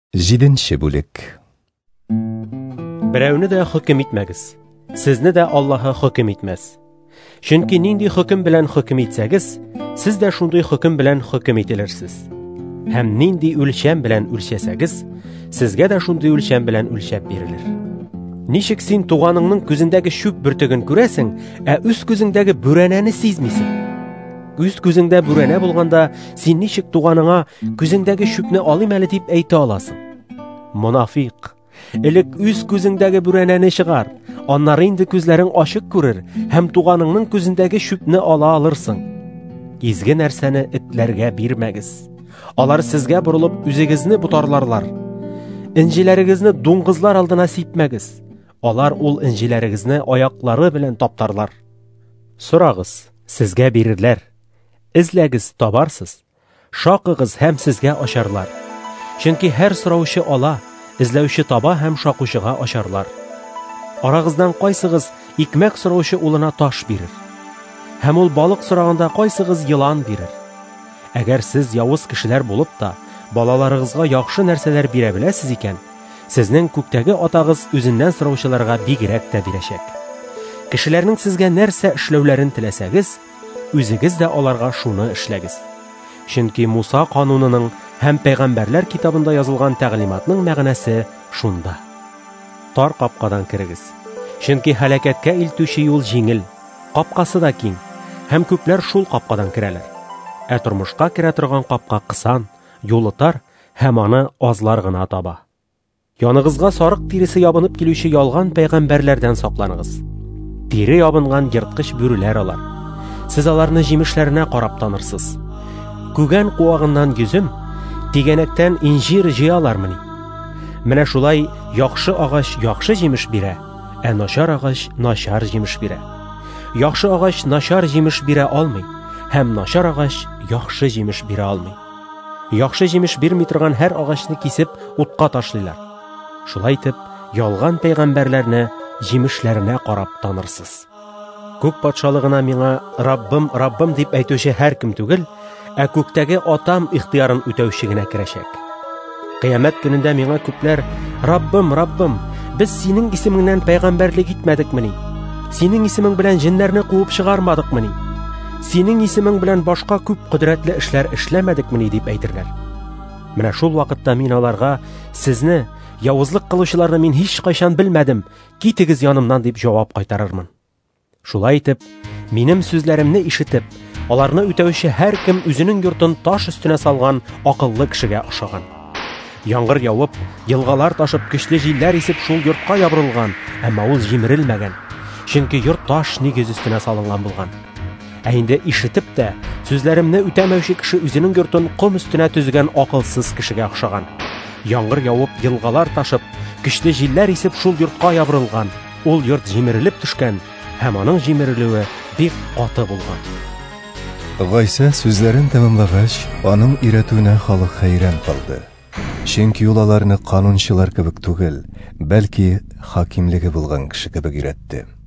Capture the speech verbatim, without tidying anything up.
Җиденче бүлек. Берәүне дә хөкем итмәгез. Сезне дә Аллаһы хөкем итмәс. Чөнки нинди хөкем белән хөкем итсәгез, сез дә шундый хөкем белән хөкем ителерсез. Һәм нинди үлчәм белән үлчәсәгез, сезгә дә шундый үлчәм белән үлчәп бирелер. Ничек син туганыңның күзендәге шүп бөртеген күрәсең, ә үз күзеңдәге бүрәнәне сизмисең? Үз күзеңдә бүрәнә булганда, син ничек туганыңа күзеңдәге шүпне алыйм әле дип әйтә аласың? Монафик, элек үз күзеңдәге бүрәнәне чыгар, аннары инде күзләрең ачык күрер, һәм туганыңның күзендәге шүпне ала алырсың. Изге нәрсәне этләргә бирмәгез. Алар сезгә борылып үзегезне бутарларлар. Инҗиләрегезне дуңгызлар алдына сипмәгез. Алар ул инҗиләрегезне аяклары белән таптарлар. Сорагыз, сезгә бирерләр. Эзләгез, табарсыз. Шакыгыз, һәм сезгә ачарлар. Чөнки һәр сораучы ала, эзләүче таба һәм шакучыга ачарлар. Арагыздан кайсыгыз икмәк сораучы улына таш бирер? Һәм ул балык сораганда кайсыгыз йылан бирер? Әгәр сез явыз кешеләр булып та, балаларыгызга яхшы нәрсәләр бирә беләсез икән, сезнең күктәге атагыз үзеннән сораучыларга бигрәк тә бирәчәк. Кешеләрнең сезгә нәрсә эшләүләрен теләсәгез, үзегез дә аларга шуны эшләгез. Чөнки Муса канунының һәм пәйгамбәрләр китабында язылган тәгълиматның мәгънәсе шунда. Тар капкадан кирегез. Чөнки һәлакәткә илтүче юл җиңел, капкасы да киң, һәм күпләр шул капкадан керәләр. Ә тормышка керә торган капка кысан, юлы тар, һәм аны азлар гына таба. Яныгызга сарык тиресе ябынып килүче ялган пәйгамбәрләрдән сакланыгыз. Тире ябынган ерткыч бүреләр алар. Сез аларны җимешләренә карап танырсыз. Күгән куагыннан йөзем, тигәнәктән инҗир җыялармыни? Менә шулай яхшы агач яхшы җимеш бирә, ә начар агач начар җимеш бирә. Яхшы агач начар җимеш бирә алмый, һәм начар агач яхшы җимеш бирә алмый. Яхшы җимеш бирми торган һәр агачны кисеп утка ташлыйлар. Шулай итеп, ялган пәйгамбәрләрне җимешләренә карап танырсыз. Күк патшалыгына миңа Раббым, Раббым дип әйтүче һәркем түгел, ә күктәге атам ихтыярын үтәүче генә керәчәк. Кыямәт көнендә миңа күпләр: Раббым, Раббым, без синең исемеңнән пәйгамбәрлек итмәдекмени? Синең исемең белән җеннәрне куып чыгармадыкмыни? Синең исемең белән башка күп кодрәтле эшләр эшләмәдекмени дип әйтерләр. Менә шул вакытта мин аларга: сезне, явызлык кылучыларны мин һич кайчан белмәдем, китегез янымнан дип җавап кайтарырмын. Шулай итеп, минем сүзләремне ишетеп, аларны үтәүче һәркем үзенең йортын таш өстенә салган акыллы кешегә охшаган. Яңгыр явып, елгалар ташып, көчле җилләр исеп шул йортка ябырылган, әмма ул җимерелмәгән. Чөнки йорт таш нигез өстенә салынган булган. Ә инде ишетеп тә, сүзләремне үтәмәүче кеше үзенең йортын ком өстенә төзегән акылсыз кешегә охшаган. Яңгыр явып, елгалар ташып, көчле җилләр исеп шул йортка ябырылган. Ул йорт җимерелеп төшкән, һәм аның җимерелүе бик каты булган. Гайса сүзләрен тәмамлагач, аның өйрәтүенә халык хәйран калды. Чөнки ул аларны канунчылар кебек түгел, бәлки хакимлеге булган кеше кебек өйрәтте.